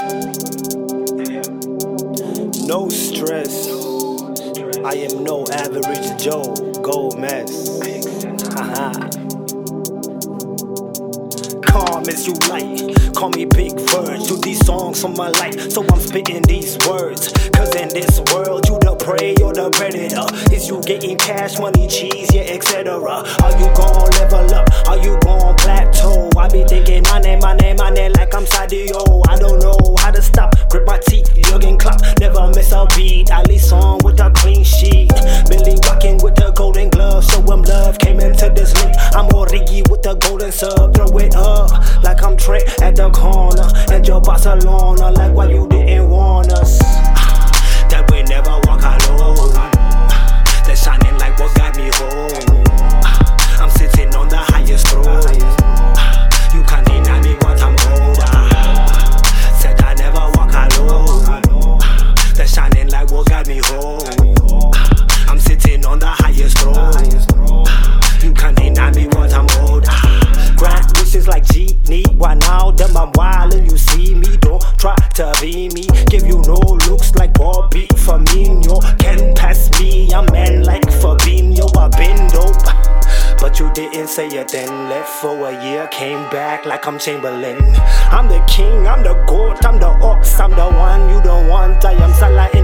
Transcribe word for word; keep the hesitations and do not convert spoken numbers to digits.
No stress. I am no average Joe Gomez. Haha. Calm as you like, call me Big Verge. Do these songs for my life, so I'm spitting these words. Cause in this world, you the prey or the predator. Is you getting cash, money, cheese, yeah, et cetera. Are you gon' level up? Are you gon' plateau? I be thinking my name, my name, my name like I'm Sadio. I don't know how to stop, grip my teeth, Jurgen Klopp. Never miss a beat, Ali song with a clean sheet. Billy rocking with the golden glove, show him love. Came into this league, I'm Origi with the golden sub. Throw it up like I'm Trey at the corner, and your Barcelona. Like why you didn't warn us that we never walk alone. They're shining like what got me home. I'm sitting on the highest throne. You can't deny me what I'm older. Said I never walk alone. They're shining like what got me home. I'm sitting on the highest throne. You can't deny me what I'm older. Grant wishes like genie. Why now them I'm wild and you see me? Don't try to be me. Give you no looks like Bobby Firmino. Can't pass me, I'm man like Fabinho. I've been dope, but you didn't say it then. Left for a year, came back like I'm Chamberlain. I'm the king, I'm the goat, I'm the ox, I'm the one you don't want. I am Salah